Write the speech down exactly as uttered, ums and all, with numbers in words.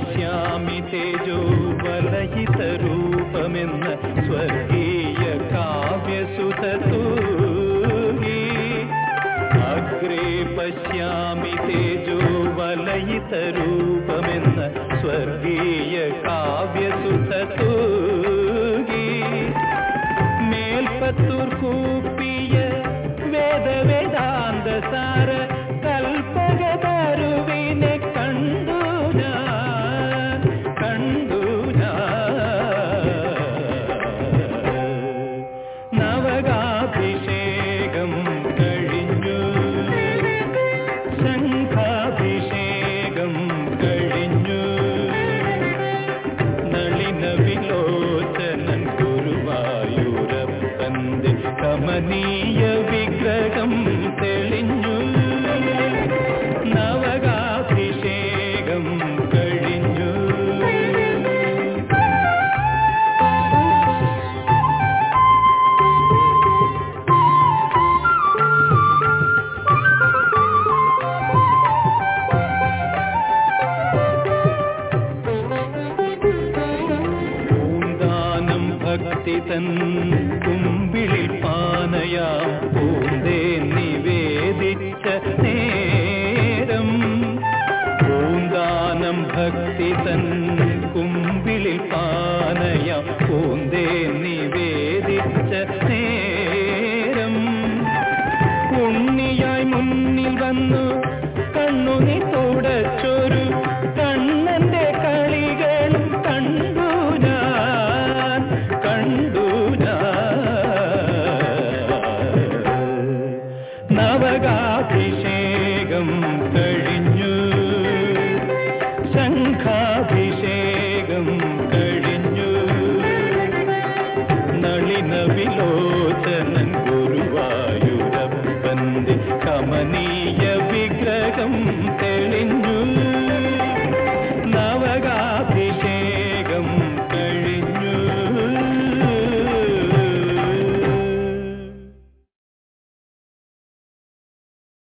പശ്യാമി തേജോ വലയിതരൂപമെന്ന സ്വർഗീയ കാവ്യസുതൂകി അഗ്രേ പശ്യാമി തേജോ വലയിതരൂപമെന്ന സ്വർഗീയ കാവ്യസുതൂകി മേൽപ്പത്തൂർ കൂപ്പിയ വേദവേദാന്ത സാര കൽപ്പകതരുവിനെ കണ്ടു ഞാൻ കണ്ടു നവകാഭിഷേകം കഴിഞ്ഞു ശംഖാഭിഷേകം കഴിഞ്ഞു നളിന വിലോചനൻ ഗുരുവായൂരപ്പന്റെ കമനീയ വിഗ്രഹം തെളിഞ്ഞു നവകാഭിഷേകം കഴിഞ്ഞു പൂന്താനം ഭക്തി തൻ കുമ്പിളിൽ പാനയാം പൂന്തേ നിവേദിച്ച നേരം പൂന്താനം ഭക്തി തൻ കുമ്പിളിൽ പാനയാം പൂന്തേ നിവേദിച്ച നേരം ഉണ്ണിയായി മുന്നിൽ വന്നു കണ്ണുനി തുടച്ചൊരു കണ്ണന്റെ കളികളും കണ്ടു ഞാൻ കണ്ടു നവകാഭിഷേകം കഴിഞ്ഞു ശംഖാഭിഷേകം കഴിഞ്ഞു നളിന വിലോചനൻ ഗുരുവായൂരപ്പന്റെ കമനീയ